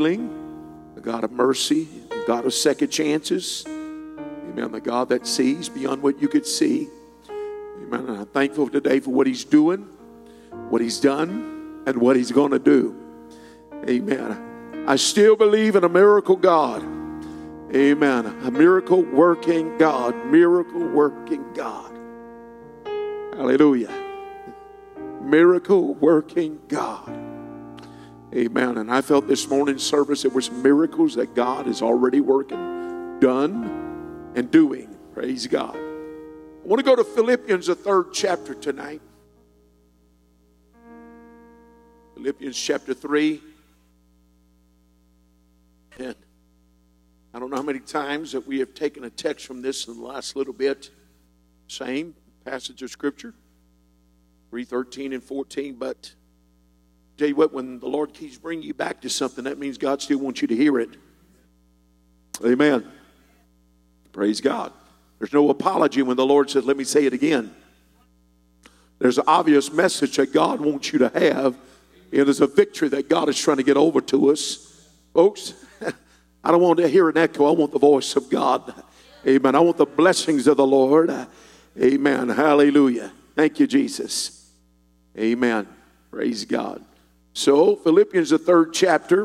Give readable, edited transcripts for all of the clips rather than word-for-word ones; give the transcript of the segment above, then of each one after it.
healing, the God of mercy, the God of second chances. Amen. The God that sees beyond what you could see. Amen. And I'm thankful today for what He's doing, what He's done, and what He's going to do. Amen. I still believe in a miracle God. Amen. A miracle working God. Miracle working God. Hallelujah. Miracle working God. Amen. And I felt this morning's service, it was miracles that God is already working, done, and doing. Praise God. I want to go to Philippians, the 3rd chapter tonight. Philippians chapter 3. And I don't know how many times that we have taken a text from this in the last little bit. Same passage of Scripture. 3:13 and 14. But tell you what, when the Lord keeps bringing you back to something, that means God still wants you to hear it. Amen. Praise God. There's no apology when the Lord says, let me say it again. There's an obvious message that God wants you to have. And there's a victory that God is trying to get over to us. Folks, I don't want to hear an echo. I want the voice of God. Amen. I want the blessings of the Lord. Amen. Hallelujah. Thank you, Jesus. Amen. Praise God. So, Philippians, the 3rd chapter,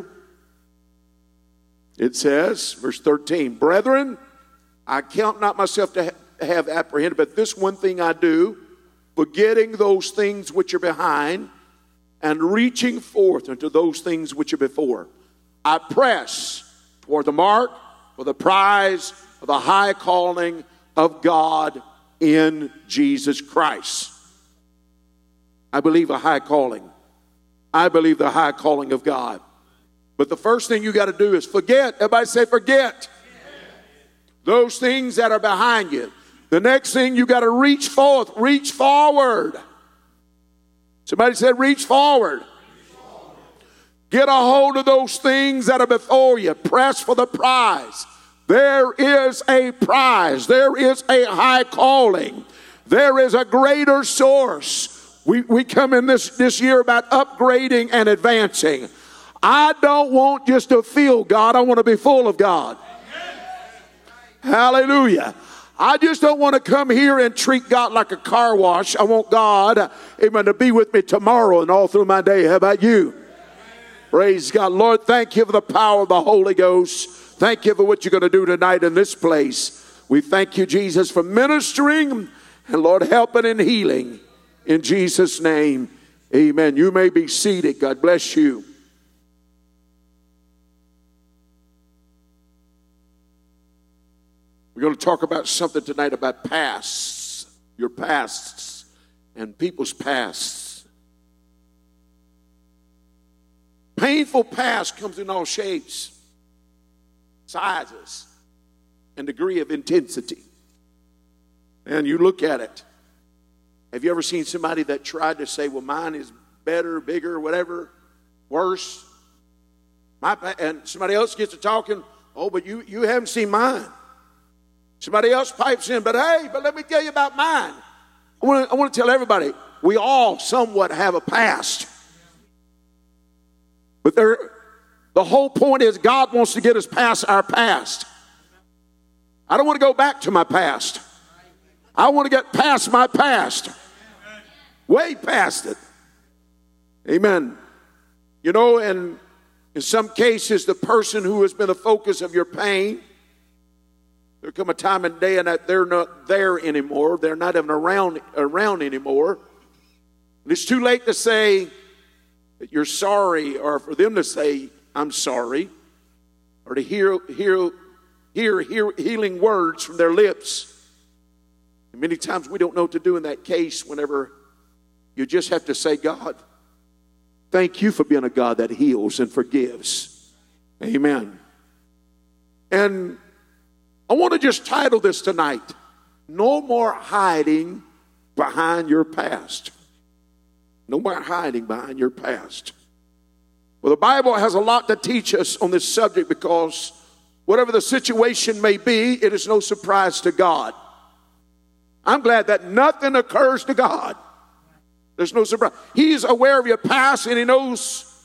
it says, verse 13, Brethren, I count not myself to have apprehended, but this one thing I do, forgetting those things which are behind, and reaching forth unto those things which are before. I press toward the mark for the prize of the high calling of God in Jesus Christ. I believe a high calling. I believe the high calling of God. But the first thing you got to do is forget. Everybody say forget. Those things that are behind you. The next thing you got to reach forth. Reach forward. Somebody said reach forward. Get a hold of those things that are before you. Press for the prize. There is a prize. There is a high calling. There is a greater source. We come in this year about upgrading and advancing. I don't want just to feel God. I want to be full of God. Hallelujah. I just don't want to come here and treat God like a car wash. I want God, amen, to be with me tomorrow and all through my day. How about you? Praise God. Lord, thank you for the power of the Holy Ghost. Thank you for what you're going to do tonight in this place. We thank you, Jesus, for ministering and, Lord, helping and healing. In Jesus' name, amen. You may be seated. God bless you. We're going to talk about something tonight about pasts, your pasts, and people's pasts. Painful past comes in all shapes, sizes, and degree of intensity. And you look at it. Have you ever seen somebody that tried to say, well, mine is better, bigger, whatever, worse? And somebody else gets to talking, oh, but you haven't seen mine. Somebody else pipes in, but let me tell you about mine. I want to tell everybody, we all somewhat have a past. But the whole point is God wants to get us past our past. I don't want to go back to my past. I want to get past my past. Way past it. Amen. You know, and in some cases, the person who has been the focus of your pain, there come a time and day and that they're not there anymore. They're not even around anymore. And it's too late to say that you're sorry, or for them to say, I'm sorry, or to hear healing words from their lips. And many times we don't know what to do in that case whenever you just have to say, God, thank you for being a God that heals and forgives. Amen. And I want to just title this tonight, No More Hiding Behind Your Past. No more hiding behind your past. Well, the Bible has a lot to teach us on this subject because whatever the situation may be, it is no surprise to God. I'm glad that nothing occurs to God. There's no surprise. He's aware of your past and He knows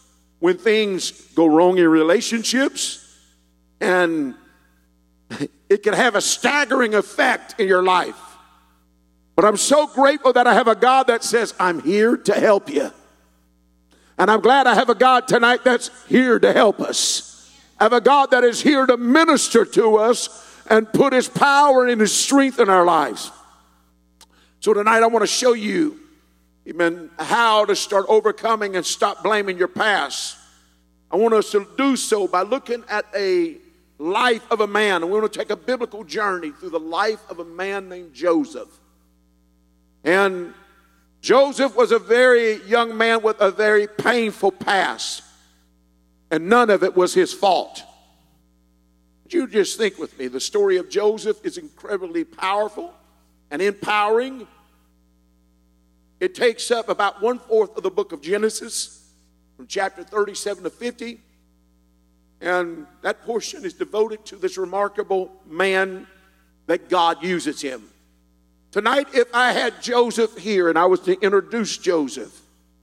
when things go wrong in relationships, and it can have a staggering effect in your life. But I'm so grateful that I have a God that says, I'm here to help you. And I'm glad I have a God tonight that's here to help us. I have a God that is here to minister to us and put his power and his strength in our lives. So tonight I want to show you, amen, how to start overcoming and stop blaming your past. I want us to do so by looking at a life of a man. And we're going to take a biblical journey through the life of a man named Joseph. And Joseph was a very young man with a very painful past. And none of it was his fault. You just think with me, the story of Joseph is incredibly powerful and empowering. It takes up about 1/4 of the book of Genesis, from chapter 37 to 50. And that portion is devoted to this remarkable man that God uses him. Tonight, if I had Joseph here and I was to introduce Joseph,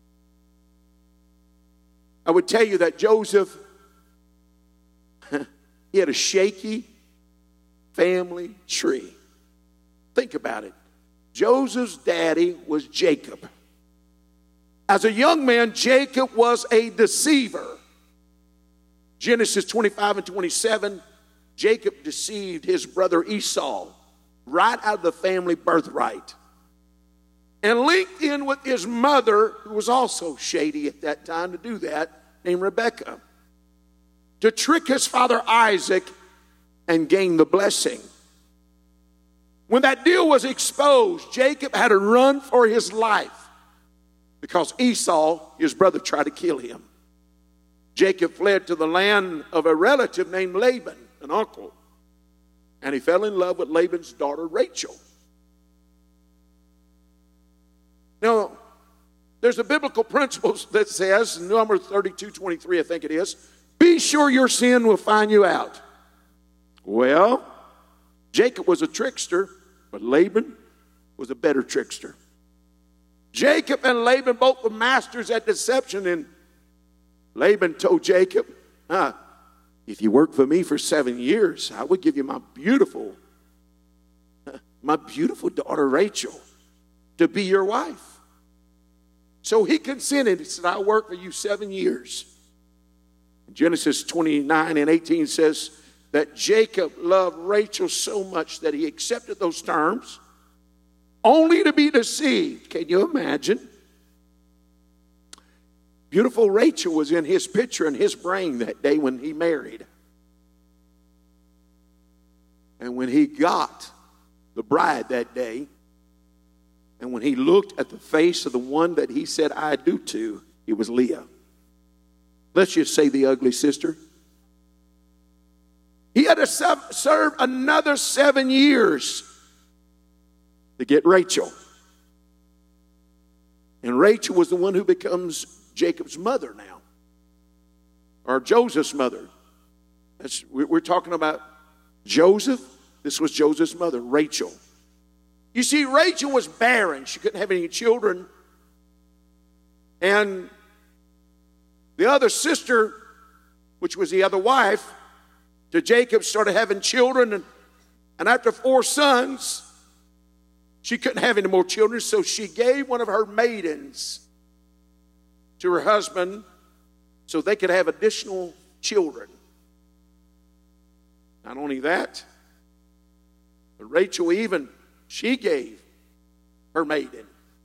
I would tell you that Joseph, he had a shaky family tree. Think about it. Joseph's daddy was Jacob. As a young man, Jacob was a deceiver. Genesis 25 and 27, Jacob deceived his brother Esau right out of the family birthright, and linked in with his mother, who was also shady at that time to do that, named Rebekah, to trick his father Isaac and gain the blessing. When that deal was exposed, Jacob had to run for his life because Esau, his brother, tried to kill him. Jacob fled to the land of a relative named Laban, an uncle, and he fell in love with Laban's daughter Rachel. Now, there's a biblical principle that says, in Numbers 32:23, I think it is, be sure your sin will find you out. Well, Jacob was a trickster, but Laban was a better trickster. Jacob and Laban both were masters at deception, and Laban told Jacob, if you work for me for 7 years, I would give you my beautiful daughter Rachel to be your wife. So he consented. He said, I'll work for you 7 years. Genesis 29 and 18 says that Jacob loved Rachel so much that he accepted those terms, only to be deceived. Can you imagine? Beautiful Rachel was in his picture in his brain that day when he married. And when he got the bride that day, and when he looked at the face of the one that he said, I do to, it was Leah. Let's just say the ugly sister. He had to serve another 7 years to get Rachel. And Rachel was the one who becomes Jacob's mother now, or Joseph's mother. We're talking about Joseph. This was Joseph's mother, Rachel. You see, Rachel was barren. She couldn't have any children. And the other sister, which was the other wife to Jacob, started having children. And after 4 sons, she couldn't have any more children. So she gave one of her maidens to her husband so they could have additional children. Not only that, but Rachel she gave her maiden.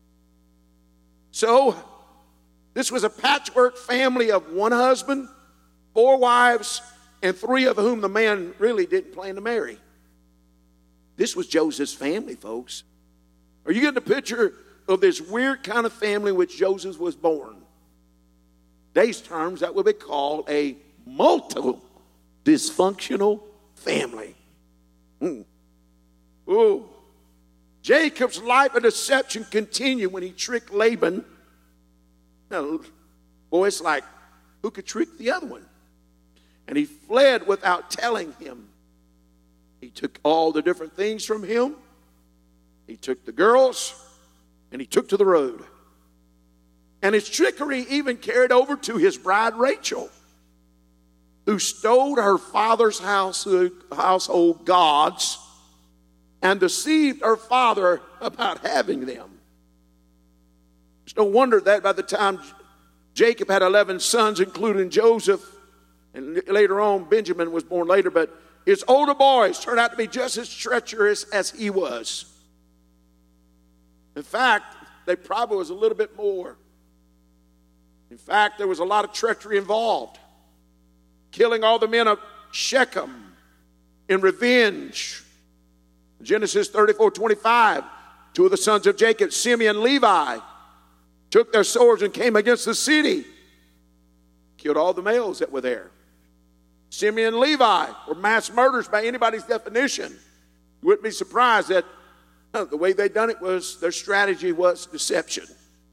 So this was a patchwork family of 1 husband, 4 wives, and 3 of whom the man really didn't plan to marry. This was Joseph's family, folks. Are you getting a picture of this weird kind of family in which Joseph was born? Today's terms, that would be called a multi-dysfunctional family. Oh, Jacob's life of deception continued when he tricked Laban. Now, boy, it's like, who could trick the other one? And he fled without telling him. He took all the different things from him. He took the girls, and he took to the road. And his trickery even carried over to his bride Rachel, who stole her father's household gods and deceived her father about having them. It's no wonder that by the time Jacob had 11 sons, including Joseph, and later on Benjamin was born later, but his older boys turned out to be just as treacherous as he was. In fact, they probably was a little bit more. In fact, there was a lot of treachery involved. Killing all the men of Shechem in revenge. Genesis 34:25, two of the sons of Jacob, Simeon and Levi, took their swords and came against the city. Killed all the males that were there. Simeon and Levi were mass murders by anybody's definition. You wouldn't be surprised that the way they done it was, their strategy was deception.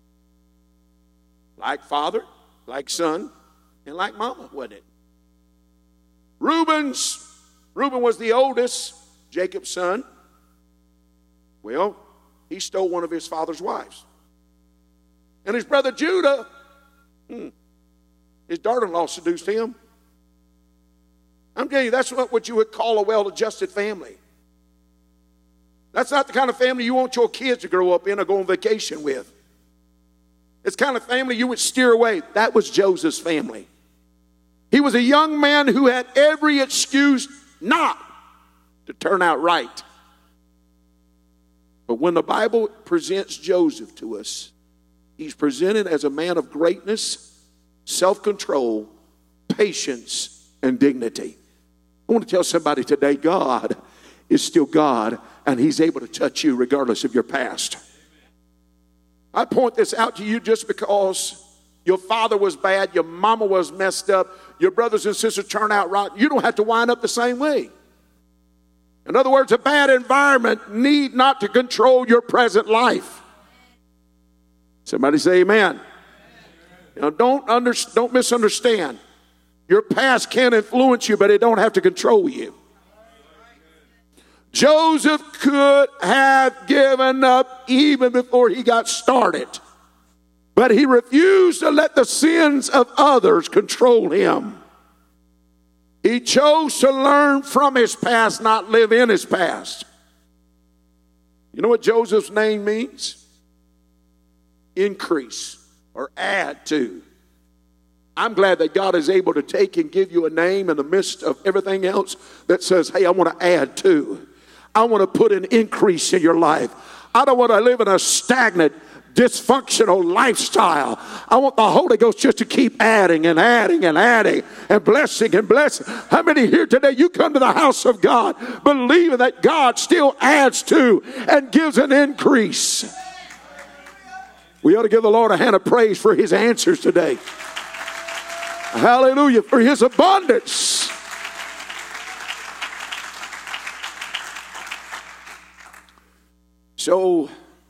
Like father, like son, and like mama, wasn't it? Reuben was the oldest, Jacob's son. Well, he stole one of his father's wives. And his brother Judah, his daughter-in-law seduced him. I'm telling you, that's what you would call a well-adjusted family. That's not the kind of family you want your kids to grow up in or go on vacation with. It's the kind of family you would steer away. That was Joseph's family. He was a young man who had every excuse not to turn out right. But when the Bible presents Joseph to us, he's presented as a man of greatness, self-control, patience, and dignity. I want to tell somebody today, God is still God, and he's able to touch you regardless of your past. I point this out to you just because your father was bad, your mama was messed up, your brothers and sisters turned out right. You don't have to wind up the same way. In other words, a bad environment need not to control your present life. Somebody say amen. Now, don't misunderstand. Your past can influence you, but it don't have to control you. Joseph could have given up even before he got started, but he refused to let the sins of others control him. He chose to learn from his past, not live in his past. You know what Joseph's name means? Increase or add to. I'm glad that God is able to take and give you a name in the midst of everything else that says, hey, I want to add to. I want to put an increase in your life. I don't want to live in a stagnant, dysfunctional lifestyle. I want the Holy Ghost just to keep adding and adding and adding and blessing and blessing. How many here today, you come to the house of God believing that God still adds to and gives an increase? We ought to give the Lord a hand of praise for his answers today. Hallelujah, for his abundance. So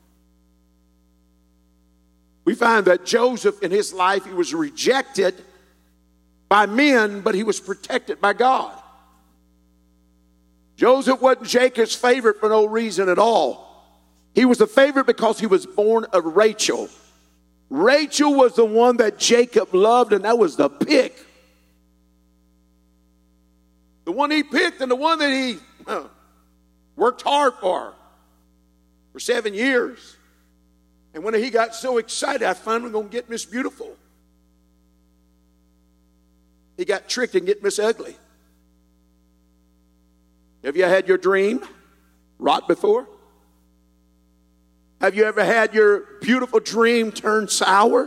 we find that Joseph in his life, he was rejected by men, but he was protected by God. Joseph wasn't Jacob's favorite for no reason at all. He was a favorite because he was born of Rachel. Rachel was the one that Jacob loved, and that was the pick. The one he picked and the one that he worked hard for 7 years. And when he got so excited, I finally going to get Miss Beautiful. He got tricked and get Miss Ugly. Have you had your dream rot before? Have you ever had your beautiful dream turn sour?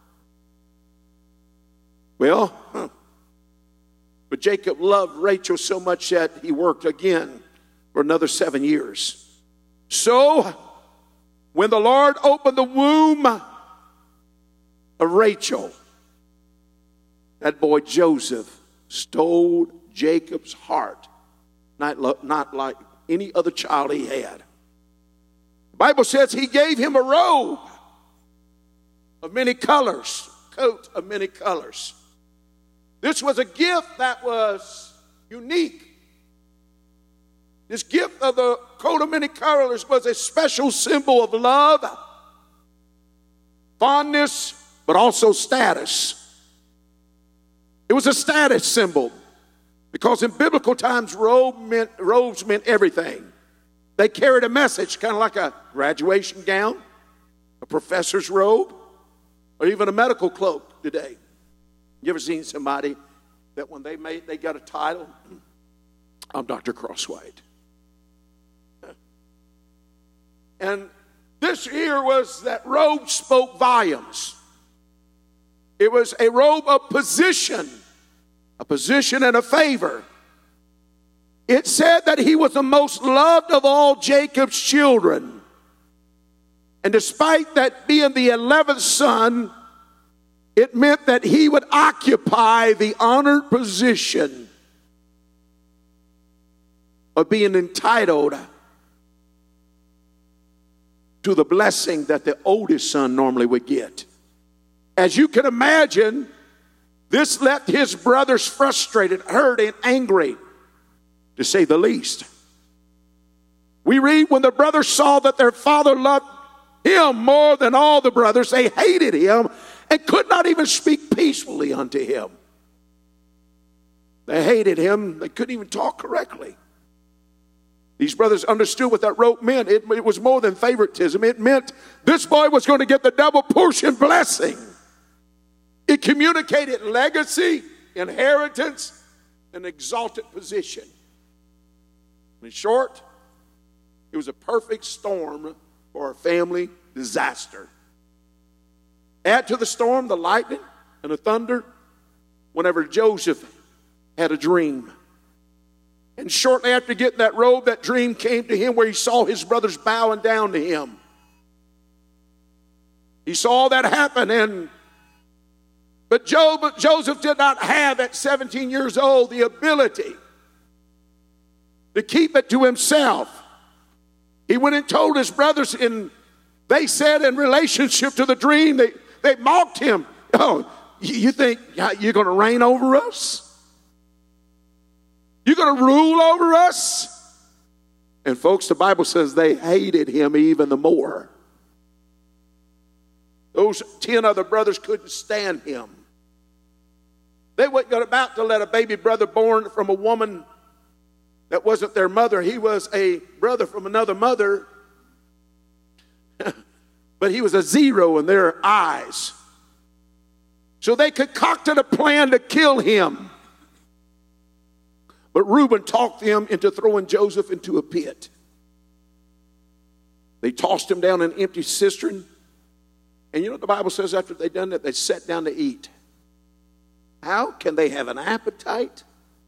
Well, but Jacob loved Rachel so much that he worked again for another 7 years. So, when the Lord opened the womb of Rachel, that boy Joseph stole Jacob's heart, not like any other child he had. The Bible says he gave him a robe of many colors, coat of many colors. This was a gift that was unique. This gift of the coat of many colors was a special symbol of love, fondness, but also status. It was a status symbol because in biblical times, robes meant everything. They carried a message, kind of like a graduation gown, a professor's robe, or even a medical cloak today. You ever seen somebody that when they got a title? I'm Dr. Crosswhite. And this here was that robe spoke volumes. It was a robe of position, a position and a favor. It said that he was the most loved of all Jacob's children. And despite that being the 11th son, it meant that he would occupy the honored position of being entitled to the blessing that the oldest son normally would get. As you can imagine, this left his brothers frustrated, hurt, and angry, to say the least. We read when the brothers saw that their father loved him more than all the brothers, they hated him and could not even speak peacefully unto him. They hated him. They couldn't even talk correctly. These brothers understood what that robe meant. It was more than favoritism. It meant this boy was going to get the double portion blessing. It communicated legacy, inheritance, and exalted position. In short, it was a perfect storm for a family disaster. Add to the storm the lightning and the thunder whenever Joseph had a dream. And shortly after getting that robe, that dream came to him where he saw his brothers bowing down to him. He saw that happen, but Joseph did not have at 17 years old the ability to keep it to himself. He went and told his brothers, and they said in relationship to the dream, they mocked him. Oh, you think you're going to reign over us? You're going to rule over us? And folks, the Bible says they hated him even the more. Those 10 other brothers couldn't stand him. They weren't about to let a baby brother born from a woman that wasn't their mother. He was a brother from another mother, but he was a zero in their eyes. So they concocted a plan to kill him. But Reuben talked them into throwing Joseph into a pit. They tossed him down an empty cistern. And you know what the Bible says after they'd done that? They sat down to eat. How can they have an appetite?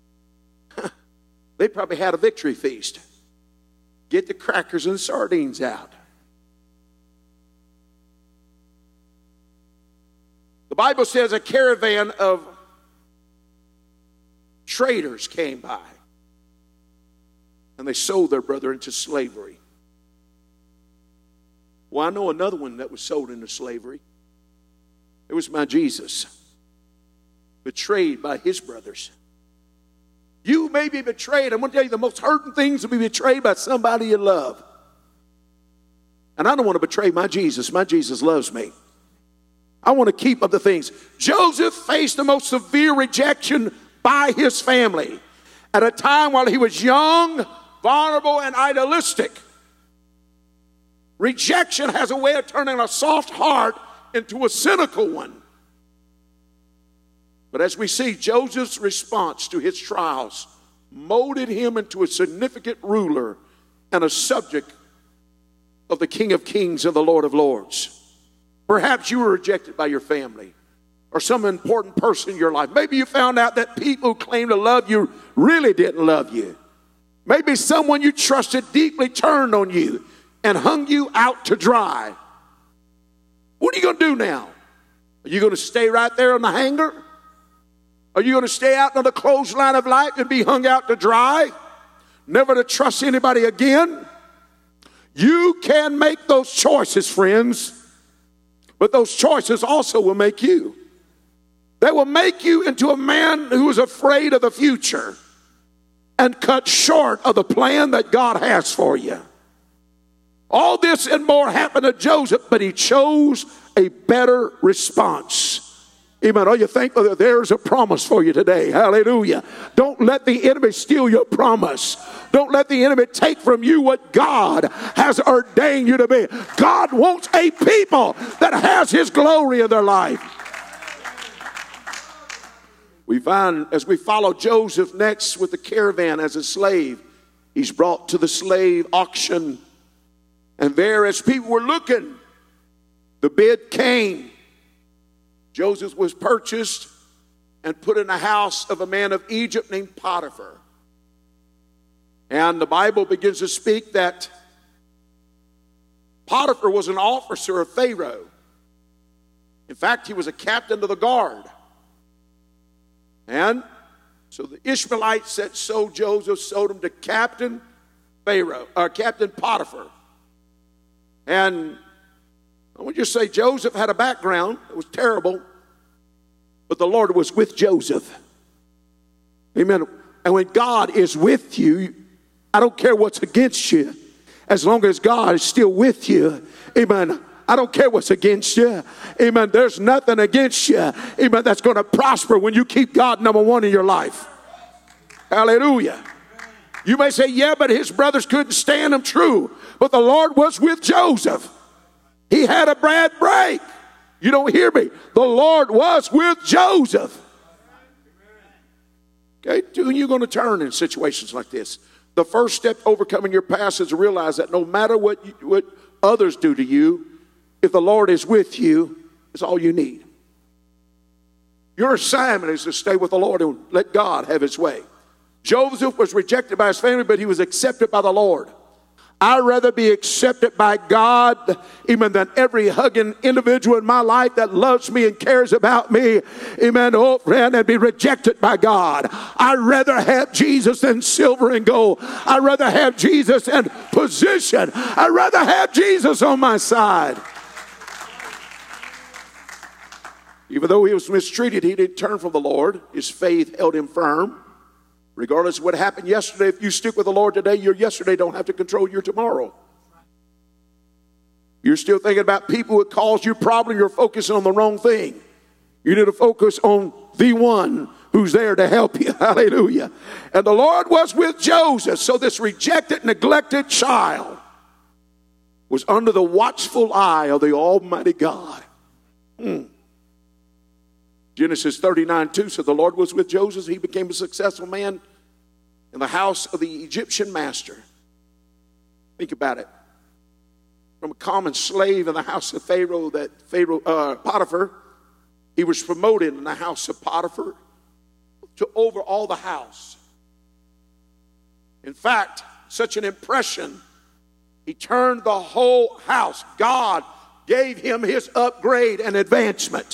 They probably had a victory feast. Get the crackers and sardines out. The Bible says a caravan of traders came by. And they sold their brother into slavery. Well, I know another one that was sold into slavery. It was my Jesus. Betrayed by his brothers. You may be betrayed. I'm going to tell you the most hurting things to be betrayed by somebody you love. And I don't want to betray my Jesus. My Jesus loves me. I want to keep up the things. Joseph faced the most severe rejection by his family at a time while he was young, vulnerable, and idealistic. Rejection has a way of turning a soft heart into a cynical one. But as we see, Joseph's response to his trials molded him into a significant ruler and a subject of the King of Kings and the Lord of Lords. Perhaps you were rejected by your family or some important person in your life. Maybe you found out that people who claim to love you really didn't love you. Maybe someone you trusted deeply turned on you and hung you out to dry. What are you going to do now? Are you going to stay right there on the hanger? Are you going to stay out on the clothesline of life and be hung out to dry? Never to trust anybody again? You can make those choices, friends. But those choices also will make you. They will make you into a man who is afraid of the future and cut short of the plan that God has for you. All this and more happened to Joseph, but he chose a better response. Amen. Are you thankful that there's a promise for you today? Hallelujah. Don't let the enemy steal your promise. Don't let the enemy take from you what God has ordained you to be. God wants a people that has his glory in their life. We find as we follow Joseph next with the caravan as a slave, he's brought to the slave auction. And there, as people were looking, the bid came. Joseph was purchased and put in the house of a man of Egypt named Potiphar. And the Bible begins to speak that Potiphar was an officer of Pharaoh. In fact, he was a captain of the guard. And so the Ishmaelites that sold Joseph sold him to Captain Potiphar. And I want you to say Joseph had a background. It was terrible. But the Lord was with Joseph. Amen. And when God is with you, I don't care what's against you. As long as God is still with you. Amen. I don't care what's against you. Amen. There's nothing against you. Amen. That's going to prosper when you keep God number one in your life. Hallelujah. You may say, yeah, but his brothers couldn't stand him. True. But the Lord was with Joseph. He had a bad break. You don't hear me. The Lord was with Joseph. Okay, when you're going to turn in situations like this, the first step to overcoming your past is to realize that no matter what others do to you, if the Lord is with you, it's all you need. Your assignment is to stay with the Lord and let God have his way. Joseph was rejected by his family, but he was accepted by the Lord. I'd rather be accepted by God even than every hugging individual in my life that loves me and cares about me. Amen. Oh, friend, and be rejected by God. I'd rather have Jesus than silver and gold. I'd rather have Jesus and position. I'd rather have Jesus on my side. Even though he was mistreated, he didn't turn from the Lord. His faith held him firm. Regardless of what happened yesterday, if you stick with the Lord today, your yesterday don't have to control your tomorrow. You're still thinking about people who cause you problem, you're focusing on the wrong thing. You need to focus on the one who's there to help you. Hallelujah. And the Lord was with Joseph. So this rejected, neglected child was under the watchful eye of the Almighty God. Genesis 39:2 said the Lord was with Joseph. He became a successful man in the house of the Egyptian master. Think about it. From a common slave in the house of Potiphar, he was promoted in the house of Potiphar to over all the house. In fact, such an impression, he turned the whole house. God gave him his upgrade and advancement.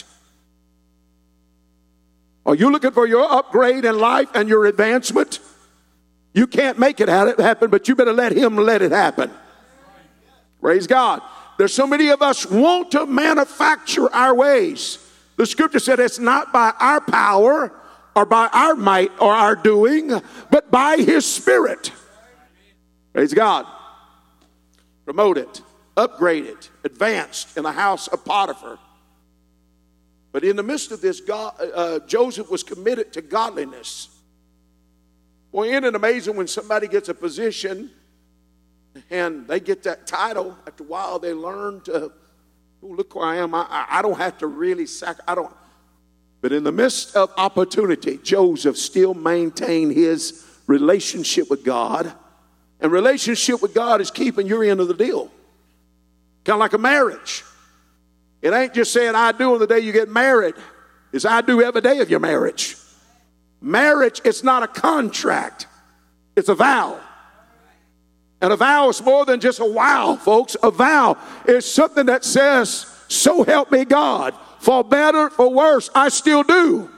Are you looking for your upgrade in life and your advancement? You can't make it happen, but you better let him let it happen. Praise God. There's so many of us want to manufacture our ways. The scripture said it's not by our power or by our might or our doing, but by his Spirit. Praise God. Promoted, upgraded, advanced in the house of Potiphar. But in the midst of this, Joseph was committed to godliness. Boy, isn't it amazing when somebody gets a position and they get that title? After a while, they learn to, oh, look where I am. I don't have to really But in the midst of opportunity, Joseph still maintained his relationship with God. And relationship with God is keeping your end of the deal. Kind of like a marriage. It ain't just saying I do on the day you get married. It's I do every day of your marriage. Marriage is not a contract. It's a vow. And a vow is more than just a wow, folks. A vow is something that says, so help me God. For better, for worse, I still do.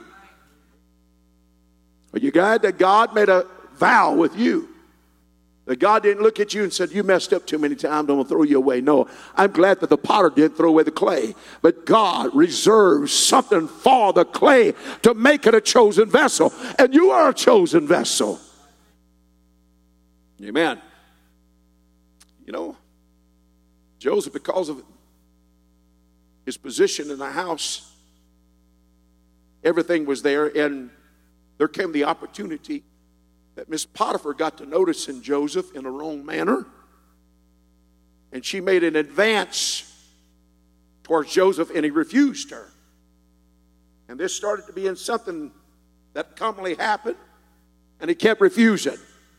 Are you glad that God made a vow with you? That God didn't look at you and said, you messed up too many times, I'm going to throw you away. No, I'm glad that the potter didn't throw away the clay. But God reserves something for the clay to make it a chosen vessel. And you are a chosen vessel. Amen. You know, Joseph, because of his position in the house, everything was there, and there came the opportunity that Miss Potiphar got to noticing Joseph in a wrong manner, and she made an advance towards Joseph, and he refused her. And this started to be in something that commonly happened, and he kept refusing.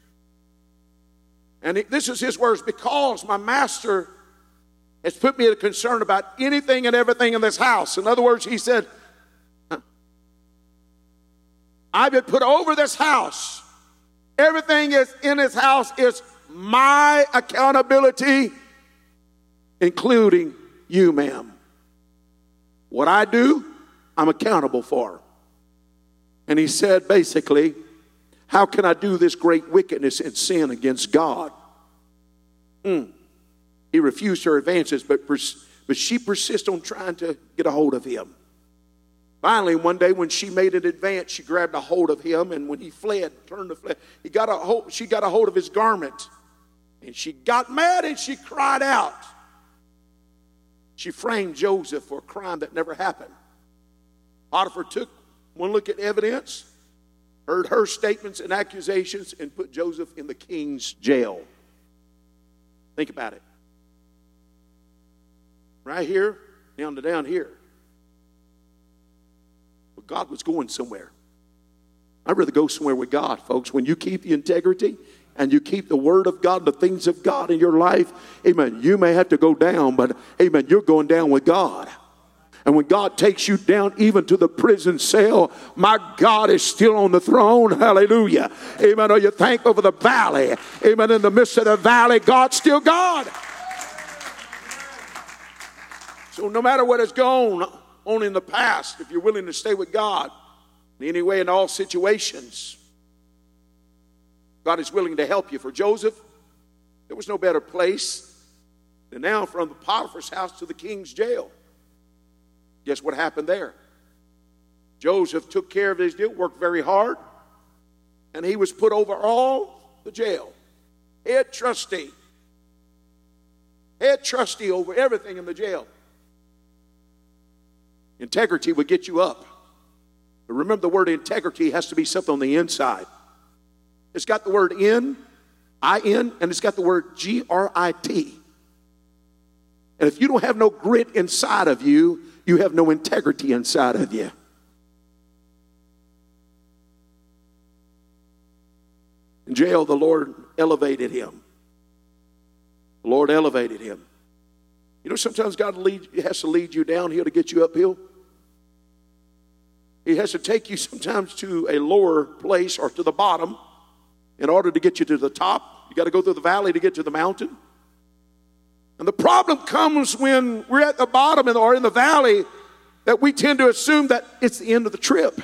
And this is his words: because my master has put me at a concern about anything and everything in this house. In other words, he said, I've been put over this house. Everything is in this house is my accountability, including you, ma'am. What I do, I'm accountable for. And he said, basically, how can I do this great wickedness and sin against God? He refused her advances, but she persisted on trying to get a hold of him. Finally, one day when she made an advance, she grabbed a hold of him, and when he fled, turned to fled, she got a hold of his garment. And she got mad and she cried out. She framed Joseph for a crime that never happened. Potiphar took one look at evidence, heard her statements and accusations, and put Joseph in the king's jail. Think about it. Right here, down here. But God was going somewhere. I'd rather go somewhere with God, folks. When you keep the integrity and you keep the word of God, the things of God in your life, amen, you may have to go down, but amen, you're going down with God. And when God takes you down even to the prison cell, my God is still on the throne. Hallelujah. Amen. Are you thankful for the valley? Amen. In the midst of the valley, God's still God. So no matter what has gone on in the past, if you're willing to stay with God in any way in all situations, God is willing to help you. For Joseph, there was no better place than now from the Potiphar's house to the king's jail. Guess what happened there? Joseph took care of his deal, worked very hard, and he was put over all the jail. Head trustee over everything in the jail. Integrity would get you up. But remember, the word integrity has to be something on the inside. It's got the word I-N, and it's got the word G-R-I-T. And if you don't have no grit inside of you, you have no integrity inside of you. In jail, the Lord elevated him. The Lord elevated him. You know, sometimes God has to lead you downhill to get you uphill. He has to take you sometimes to a lower place or to the bottom in order to get you to the top. You got to go through the valley to get to the mountain. And the problem comes when we're at the bottom or in the valley, that we tend to assume that it's the end of the trip.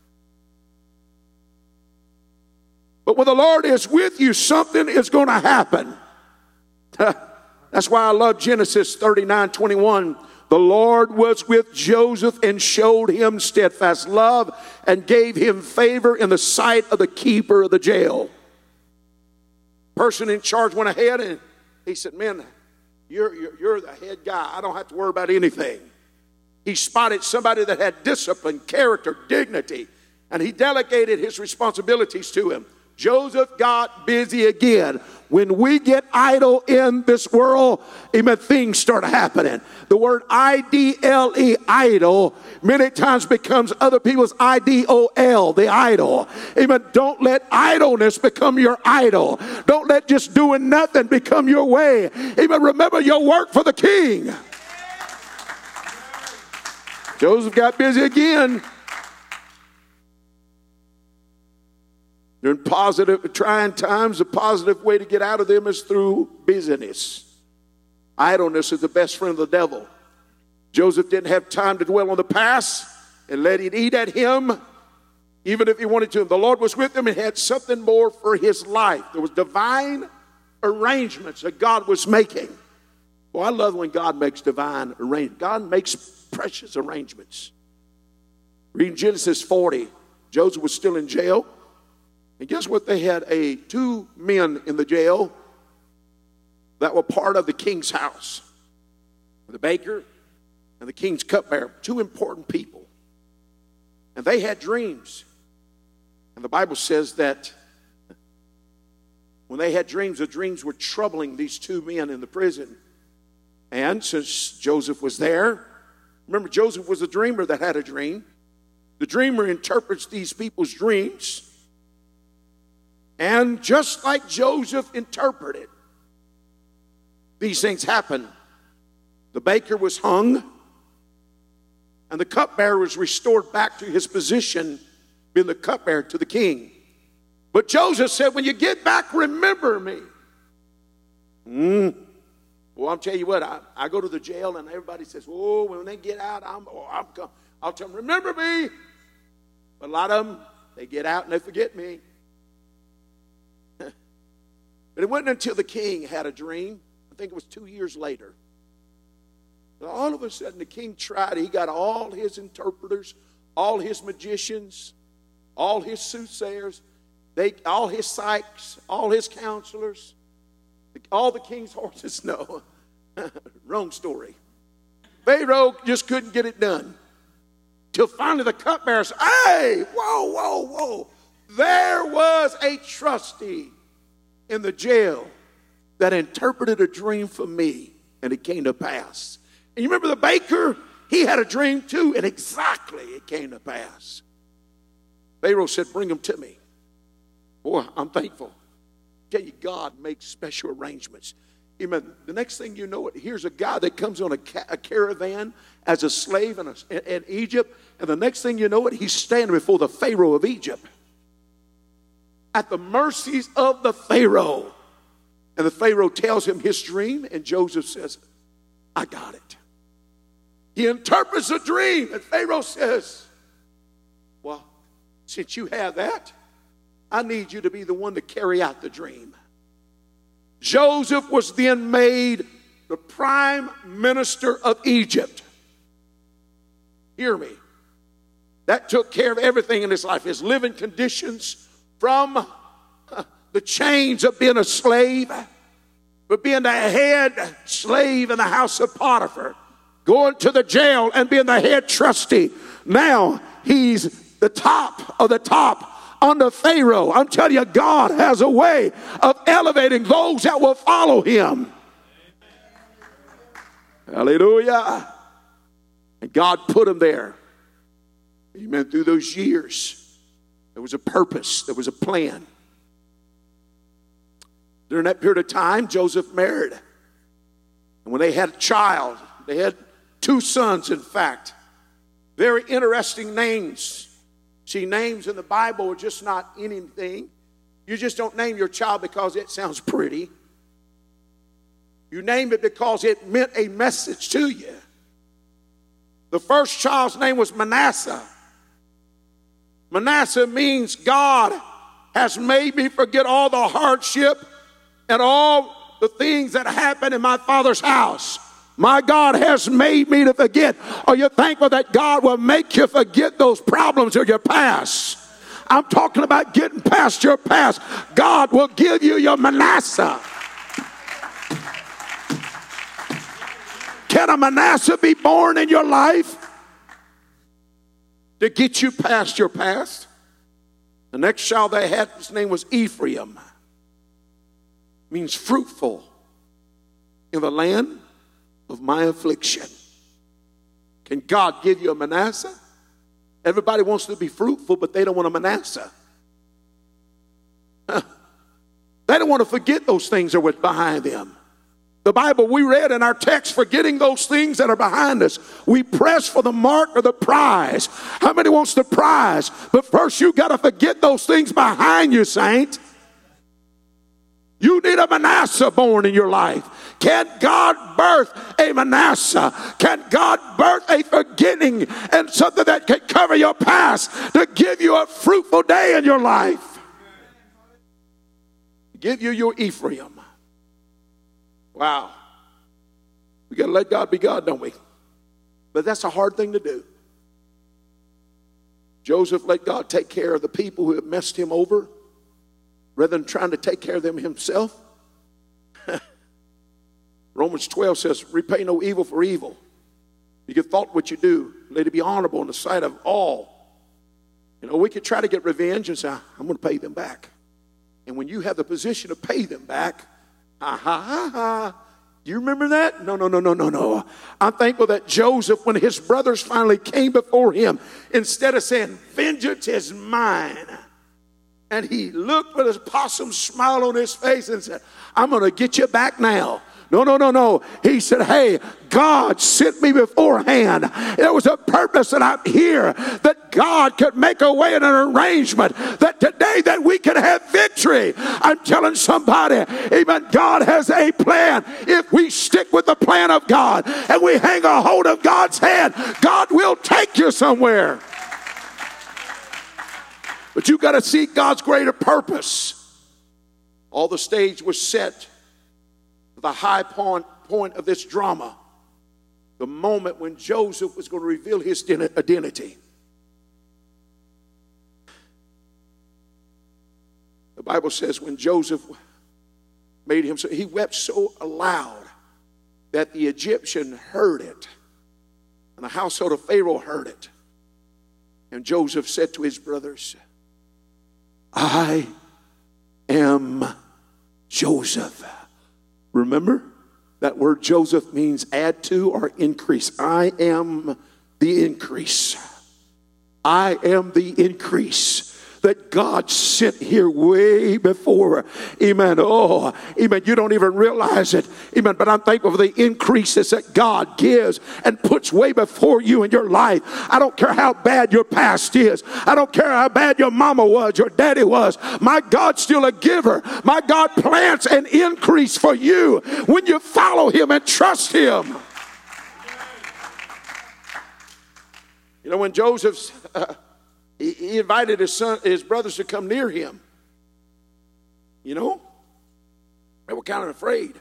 But when the Lord is with you, something is going to happen. That's why I love Genesis 39:21. The Lord was with Joseph and showed him steadfast love and gave him favor in the sight of the keeper of the jail. Person in charge went ahead and he said, man, you're the head guy. I don't have to worry about anything. He spotted somebody that had discipline, character, dignity, and he delegated his responsibilities to him. Joseph got busy again. When we get idle in this world, amen, things start happening. The word I-D-L-E, idle, many times becomes other people's I-D-O-L, the idol. Amen. Don't let idleness become your idol. Don't let just doing nothing become your way. Amen. Remember your work for the king. Joseph got busy again. During trying times, a positive way to get out of them is through busyness. Idleness is the best friend of the devil. Joseph didn't have time to dwell on the past and let it eat at him, even if he wanted to. The Lord was with him and had something more for his life. There was divine arrangements that God was making. Well, I love when God makes divine arrangements. God makes precious arrangements. Reading Genesis 40, Joseph was still in jail. And guess what? They had two men in the jail that were part of the king's house. The baker and the king's cupbearer, two important people. And they had dreams. And the Bible says that when they had dreams, the dreams were troubling these two men in the prison. And since Joseph was there, remember Joseph was a dreamer that had a dream. The dreamer interprets these people's dreams. And just like Joseph interpreted, these things happened. The baker was hung, and the cupbearer was restored back to his position, being the cupbearer to the king. But Joseph said, when you get back, remember me. Well, I'll tell you what, I go to the jail, and everybody says, oh, when they get out, I'll tell them, remember me. But a lot of them, they get out and they forget me. But it wasn't until the king had a dream, I think it was 2 years later, that all of a sudden the king tried. He got all his interpreters, all his magicians, all his soothsayers, all his psychs, all his counselors, all the king's horses. No, wrong story. Pharaoh just couldn't get it done. Till finally the cupbearer said, hey, whoa. There was a trustee in the jail that interpreted a dream for me, and it came to pass. And you remember the baker? He had a dream too, and exactly it came to pass. Pharaoh said, bring him to me. Boy, I'm thankful. I tell you, God makes special arrangements. Amen. The next thing you know, here's a guy that comes on a caravan as a slave in Egypt, and the next thing you know it, he's standing before the Pharaoh of Egypt, at the mercies of the Pharaoh. And the Pharaoh tells him his dream, and Joseph says, I got it. He interprets a dream, and Pharaoh says, well, since you have that, I need you to be the one to carry out the dream. Joseph was then made the prime minister of Egypt. Hear me. That took care of everything in his life, his living conditions, from the chains of being a slave, but being the head slave in the house of Potiphar, going to the jail and being the head trustee. Now he's the top of the top under Pharaoh. I'm telling you, God has a way of elevating those that will follow him. Hallelujah. And God put him there. Amen. Through those years, there was a purpose. There was a plan. During that period of time, Joseph married. And when they had a child, they had 2 sons, in fact. Very interesting names. See, names in the Bible are just not anything. You just don't name your child because it sounds pretty. You name it because it meant a message to you. The first child's name was Manasseh. Manasseh means God has made me forget all the hardship and all the things that happened in my father's house. My God has made me to forget. Are you thankful that God will make you forget those problems of your past? I'm talking about getting past your past. God will give you your Manasseh. Can a Manasseh be born in your life to get you past your past? The next child they had, his name was Ephraim. Means fruitful in the land of my affliction. Can God give you a Manasseh? Everybody wants to be fruitful, but they don't want a Manasseh. They don't want to forget those things that were behind them. The Bible we read in our text, forgetting those things that are behind us, we press for the mark of the prize. How many wants the prize? But first you got to forget those things behind you, saint. You need a Manasseh born in your life. Can God birth a Manasseh? Can God birth a forgetting and something that can cover your past to give you a fruitful day in your life? Give you your Ephraim. Wow. We got to let God be God, don't we? But that's a hard thing to do. Joseph let God take care of the people who had messed him over rather than trying to take care of them himself. Romans Romans 12 says, repay no evil for evil. You give thought what you do, let it be honorable in the sight of all. You know, we could try to get revenge and say, I'm going to pay them back. And when you have the position to pay them back, do you remember that? No. I'm thankful that Joseph, when his brothers finally came before him, instead of saying, vengeance is mine, and he looked with a possum smile on his face and said, I'm going to get you back now. No. He said, hey, God sent me beforehand. There was a purpose that I'm here, that God could make a way and an arrangement, that today that we can have victory. I'm telling somebody, amen, God has a plan. If we stick with the plan of God and we hang a hold of God's hand, God will take you somewhere. But you got to see God's greater purpose. All the stage was set. The high point of this drama, the moment when Joseph was going to reveal his identity. The Bible says when Joseph made him, he wept so aloud that the Egyptian heard it, and the household of Pharaoh heard it. And Joseph said to his brothers, I am Joseph. Remember, that word Joseph means add to or increase. I am the increase. I am the increase that God sent here way before. Amen. Oh, amen. You don't even realize it. Amen. But I'm thankful for the increases that God gives and puts way before you in your life. I don't care how bad your past is. I don't care how bad your mama was, your daddy was. My God's still a giver. My God plants an increase for you when you follow him and trust him. You know, when Joseph's... He invited his brothers to come near him. You know? They were kind of afraid.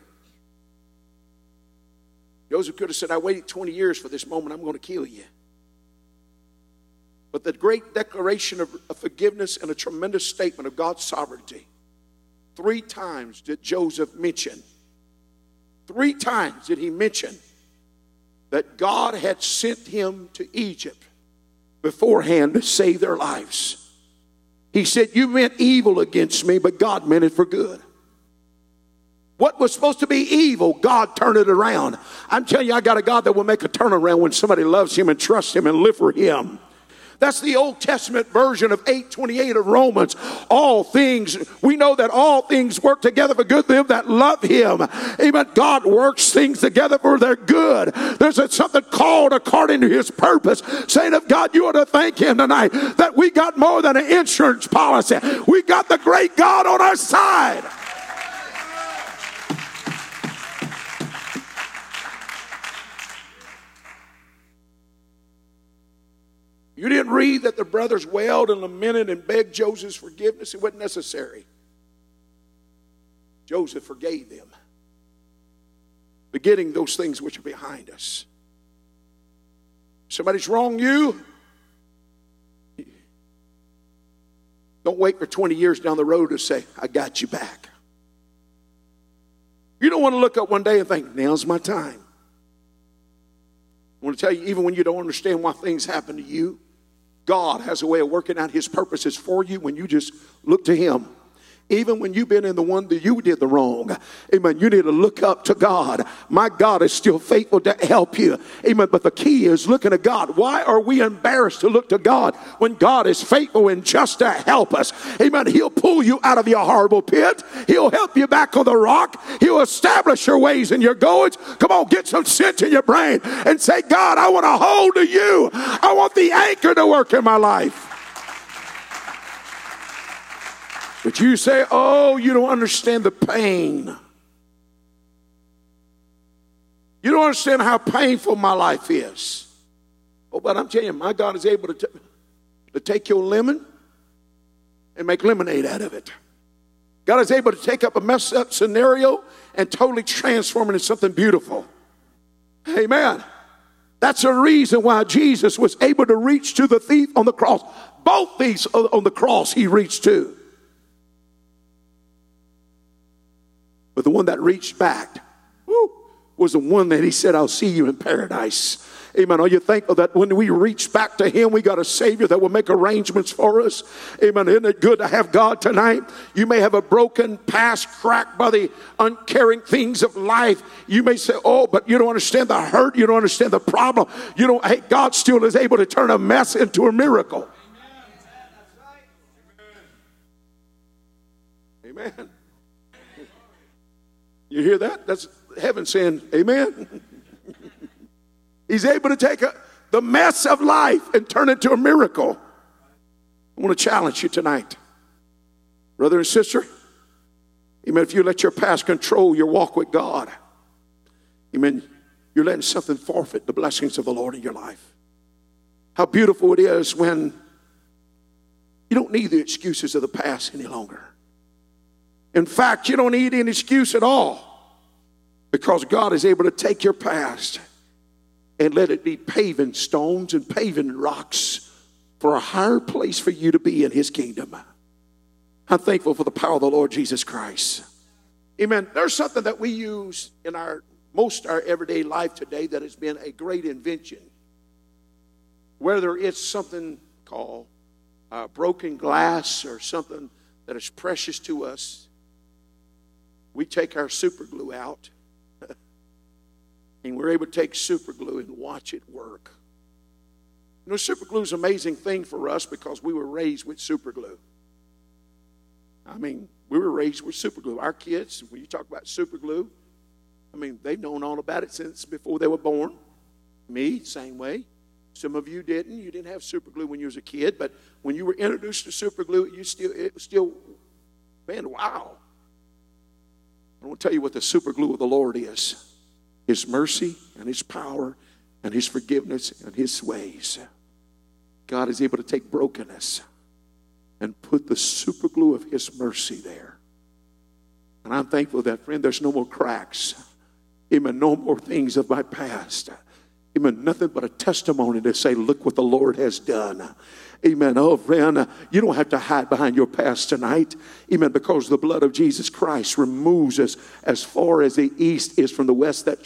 Joseph could have said, I waited 20 years for this moment. I'm going to kill you. But the great declaration of forgiveness and a tremendous statement of God's sovereignty. 3 times did Joseph mention. 3 times did he mention that God had sent him to Egypt beforehand to save their lives. He said, you meant evil against me, but God meant it for good. What was supposed to be evil, God turned it around. I'm telling you, I got a God that will make a turnaround when somebody loves him and trusts him and live for him. That's the Old Testament version of 8:28 of Romans. All things, we know that all things work together for good to them that love him. Amen. God works things together for their good. There's something called according to his purpose. Saint of God, you ought to thank him tonight that we got more than an insurance policy. We got the great God on our side. You didn't read that the brothers wailed and lamented and begged Joseph's forgiveness. It wasn't necessary. Joseph forgave them, forgetting those things which are behind us. Somebody's wronged you. Don't wait for 20 years down the road to say, I got you back. You don't want to look up one day and think, now's my time. I want to tell you, even when you don't understand why things happen to you, God has a way of working out his purposes for you when you just look to him. Even when you've been in the one that you did the wrong. Amen. You need to look up to God. My God is still faithful to help you. Amen. But the key is looking to God. Why are we embarrassed to look to God when God is faithful and just to help us? Amen. He'll pull you out of your horrible pit. He'll help you back on the rock. He'll establish your ways and your goings. Come on, get some sense in your brain and say, God, I want to hold to you. I want the anchor to work in my life. But you say, oh, you don't understand the pain. You don't understand how painful my life is. Oh, but I'm telling you, my God is able to take your lemon and make lemonade out of it. God is able to take up a messed up scenario and totally transform it into something beautiful. Amen. That's the reason why Jesus was able to reach to the thief on the cross. Both thieves on the cross he reached to. But the one that reached back was the one that he said, I'll see you in paradise. Amen. Are you thankful that when we reach back to him, we got a Savior that will make arrangements for us? Amen. Isn't it good to have God tonight? You may have a broken past cracked by the uncaring things of life. You may say, oh, but you don't understand the hurt. You don't understand the problem. You don't. Hey, God still is able to turn a mess into a miracle. Amen. You hear that? That's heaven saying amen. He's able to take the mess of life and turn it to a miracle. I want to challenge you tonight, brother and sister. Amen. If you let your past control your walk with God, amen, you're letting something forfeit the blessings of the Lord in your life. How beautiful it is when you don't need the excuses of the past any longer. In fact, you don't need any excuse at all, because God is able to take your past and let it be paving stones and paving rocks for a higher place for you to be in his kingdom. I'm thankful for the power of the Lord Jesus Christ. Amen. There's something that we use in our everyday life today that has been a great invention. Whether it's something called broken glass or something that is precious to us, we take our super glue out and we're able to take super glue and watch it work. You know, super glue is an amazing thing for us because we were raised with super glue. I mean, we were raised with super glue. Our kids, when you talk about super glue, I mean, they've known all about it since before they were born. Me, same way. Some of you didn't. You didn't have super glue when you was a kid, but when you were introduced to super glue, it was still, man, wow. I want to tell you what the super glue of the Lord is. His mercy and his power and his forgiveness and his ways. God is able to take brokenness and put the super glue of his mercy there. And I'm thankful that, friend, there's no more cracks. Amen. No more things of my past. Amen. Nothing but a testimony to say, look what the Lord has done. Amen. Oh, friend, you don't have to hide behind your past tonight. Amen. Because the blood of Jesus Christ removes us as far as the east is from the west. That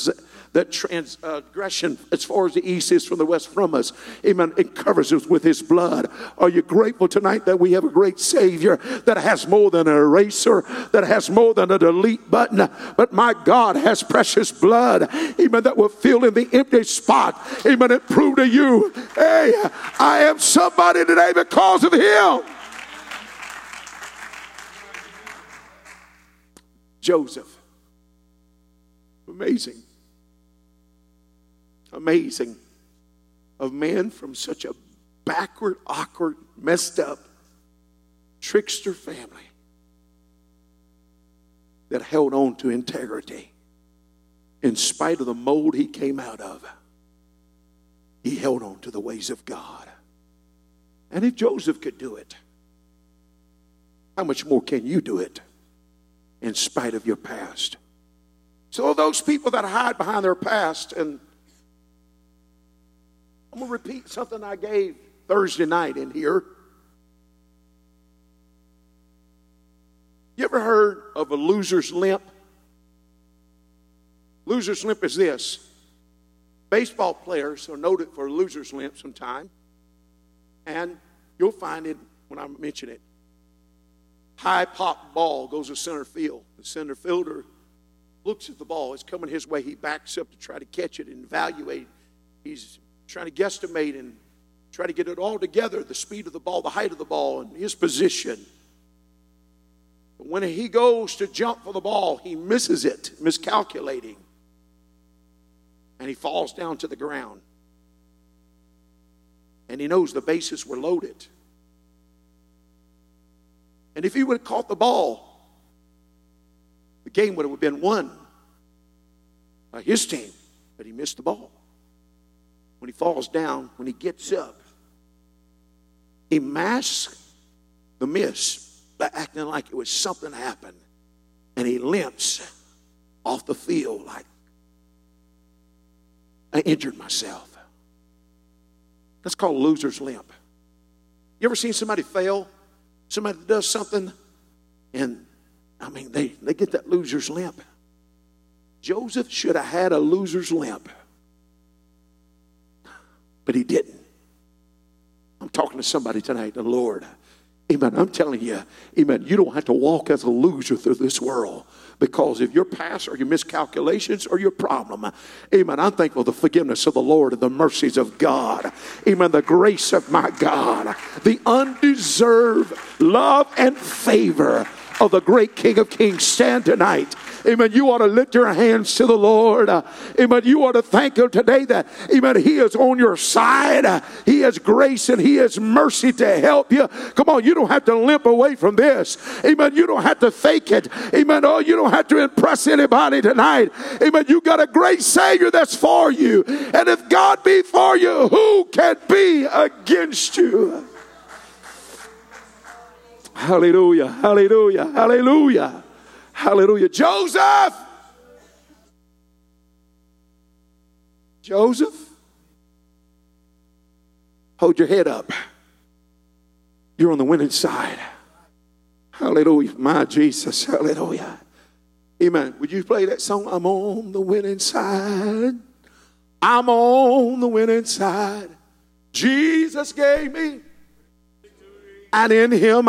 transgression as far as the east is from the west from us. Amen. It covers us with his blood. Are you grateful tonight that we have a great Savior that has more than an eraser, that has more than a delete button, but my God has precious blood. Amen. That will fill in the empty spot. Amen. It proved to you, hey, I am somebody today because of him. Joseph. Amazing. Amazing. A man from such a backward, awkward, messed up, trickster family that held on to integrity. In spite of the mold he came out of, he held on to the ways of God. And if Joseph could do it, how much more can you do it in spite of your past? So those people that hide behind their past, and I'm going to repeat something I gave Thursday night in here. You ever heard of a loser's limp? Loser's limp is this. Baseball players are noted for a loser's limp sometime. And you'll find it when I mention it. High pop ball goes to center field. The center fielder looks at the ball. It's coming his way. He backs up to try to catch it and evaluate it. He's trying to guesstimate and try to get it all together, the speed of the ball, the height of the ball, and his position. But when he goes to jump for the ball, he misses it, miscalculating. And he falls down to the ground. And he knows the bases were loaded. And if he would have caught the ball, the game would have been won by his team. But he missed the ball. When he falls down, when he gets up, he masks the miss by acting like it was something happened. And he limps off the field like, I injured myself. That's called a loser's limp. You ever seen somebody fail? Somebody does something and, I mean, they get that loser's limp. Joseph should have had a loser's limp, but he didn't. I'm talking to somebody tonight, the Lord. Amen. I'm telling you, amen, you don't have to walk as a loser through this world because of your past or your miscalculations or your problem. Amen. I'm thankful for the forgiveness of the Lord and the mercies of God. Amen. The grace of my God, the undeserved love and favor of the great King of Kings stand tonight. Amen. You ought to lift your hands to the Lord. Amen. You ought to thank Him today that, amen, He is on your side. He has grace and He has mercy to help you. Come on, you don't have to limp away from this. Amen. You don't have to fake it. Amen. Oh, you don't have to impress anybody tonight. Amen. You got a great Savior that's for you. And if God be for you, who can be against you? Hallelujah. Hallelujah. Hallelujah. Hallelujah. Joseph. Hold your head up. You're on the winning side. Hallelujah. My Jesus. Hallelujah. Amen. Would you play that song? I'm on the winning side. I'm on the winning side. Jesus gave me, and in Him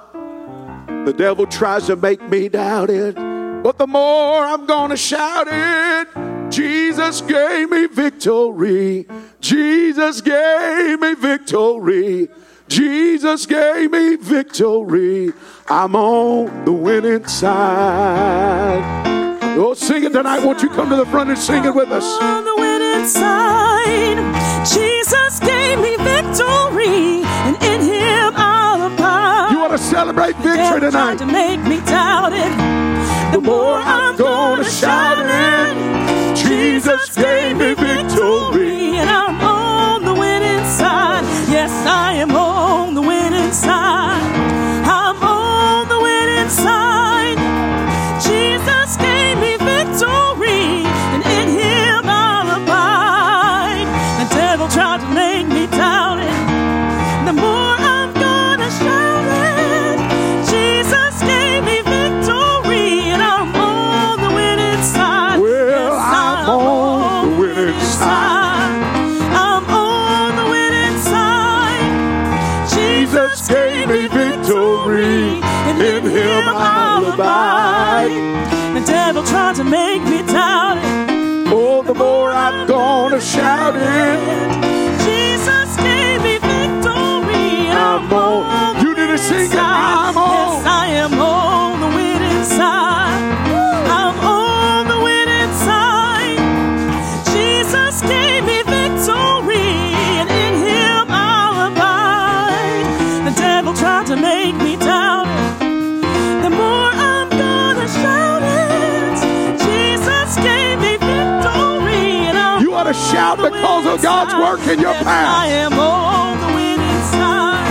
the devil tries to make me doubt it, but the more I'm gonna shout it, Jesus gave me victory. Jesus gave me victory. Jesus gave me victory. I'm on the winning side. Oh, sing it tonight. Won't you come to the front and sing it with us? On the winning side, Jesus gave me victory, and in Him I'll abide. You want to celebrate victory tonight? To make me doubt it, the more I'm gonna shout it. Jesus gave me victory, and I'm on the winning side. Yes, I am on the winning side. I'm on the winning side. Jesus gave me victory, and in Him I'll abide. The devil tried to make me doubt it, the more I'm gonna shout it. Jesus gave me victory, and I'm on the winning side. Well, yes, I'm on the winning side. I'm on the winning side. Jesus gave me victory, and in Him I'll abide. The devil tried to make me doubt it. Oh, the more I'm gonna shout it. Jesus gave me victory, and I'm on. You need to sing it. I'm on. Yes, I am on the winning side. I'm on the winning side. Jesus gave me victory, and in Him I'll abide. The devil tried to make me doubt it. The more I'm gonna shout it. Jesus gave me victory, and I'm You ought to shout because of God's work in your yes, past. I am on the winning side.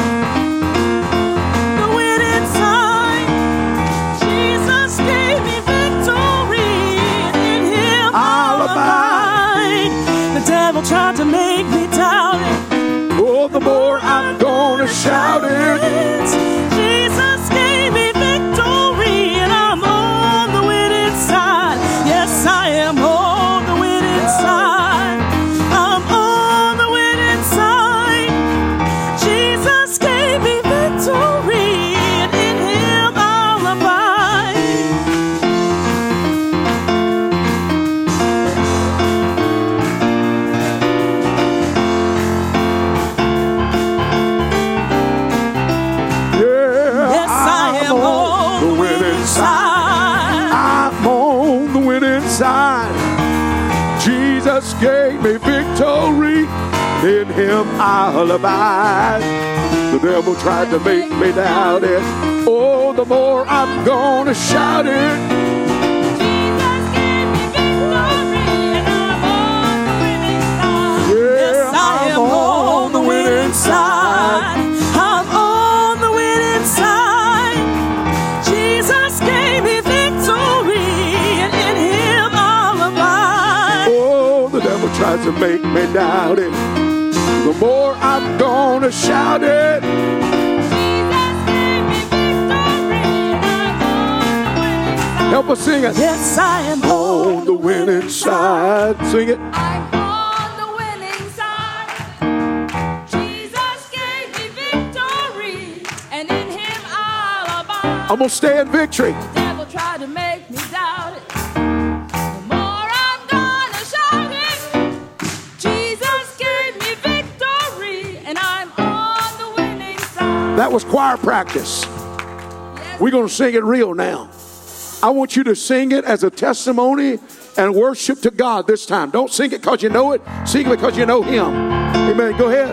The winning side. Jesus gave me victory, and in Him I'll abide. The devil tried to make me doubt it. Oh, the more I'm gonna shout it. Jesus gave me victory, and I'm on the winning side. Yes, I am on the winning side. I'm on the winning side. Jesus gave me victory, and in Him I'll abide. Yeah, Yes, I am on the winning side. I'm on the winning side. Jesus gave me victory. In Him I'll abide. The devil tried to make me doubt it. Oh, the more I'm gonna shout it. Jesus gave me victory, and I'm on the winning side. Yeah, Yes, I am on the winning side. I'm on the winning side. Jesus gave me victory, and in Him I'll abide. Oh, the devil tries to make me doubt it. The more I'm gonna shout it. Jesus gave me victory, and I'm on the winning side. Help us sing it. Yes, I am On the winning side. Sing it. I'm on the winning side. Jesus gave me victory, and in him I'll abide. I'm going to stay in victory. The devil tried to make me doubt it. The more I'm gonna shout it. Jesus gave me victory, and I'm on the winning side. That was choir practice. Yes. We're going to sing it real now. I want you to sing it as a testimony and worship to God this time. Don't sing it because you know it. Sing it because you know him. Amen. Go ahead.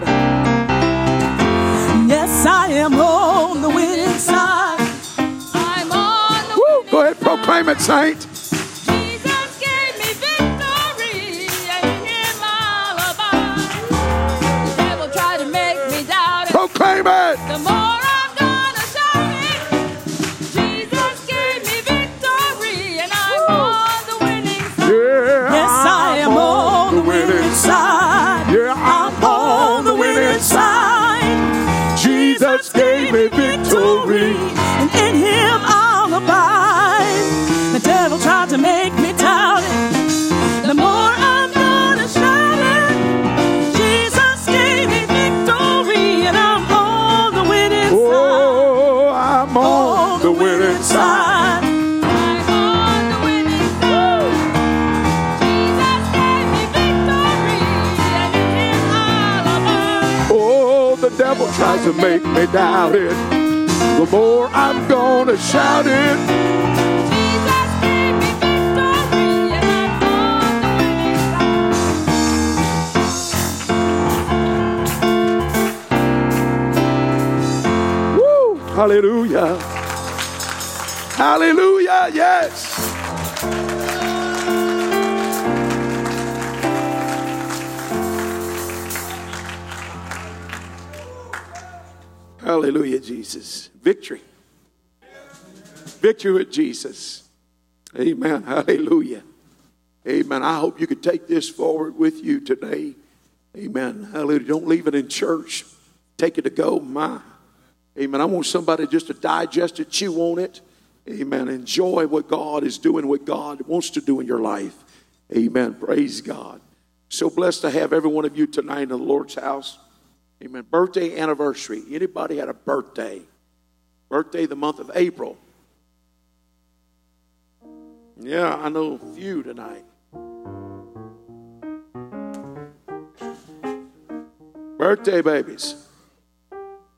Yes, I am on the winning side. I'm on the winning Go ahead. Proclaim it, saint. Jesus gave me victory, and in him I'll abide. The devil tried to make me doubt it. Proclaim it. The more I'm gonna shout it. Jesus gave me victory, and I'm on the winning side. Yeah, Yes, I am on the winning side. Yeah, I'm on the winning side. Jesus gave me victory. and in him I'll abide. The devil tried to make me doubt it. The more I'm gonna shout it. Jesus gave me victory, and I'm on the winning side. Oh, I'm on the winning side. I'm on the winning side. Jesus gave me victory, and in him I'll abide. Oh, the devil tries to make me doubt it. The more I'm gonna shout it. Jesus gave me victory, and I'm on the winning side. Woo! Hallelujah. Hallelujah. Yes. Hallelujah, Jesus. Victory. Victory with Jesus. Amen. Hallelujah. Amen. I hope you could take this forward with you today. Amen. Hallelujah. Don't leave it in church. Take it to go. Amen. I want somebody just to digest it, chew on it. Amen. Enjoy what God is doing, what God wants to do in your life. Amen. Praise God. So blessed to have every one of you tonight in the Lord's house. Amen. Birthday, anniversary. Anybody had a birthday? Birthday the month of April. Yeah, I know a few tonight. Birthday babies.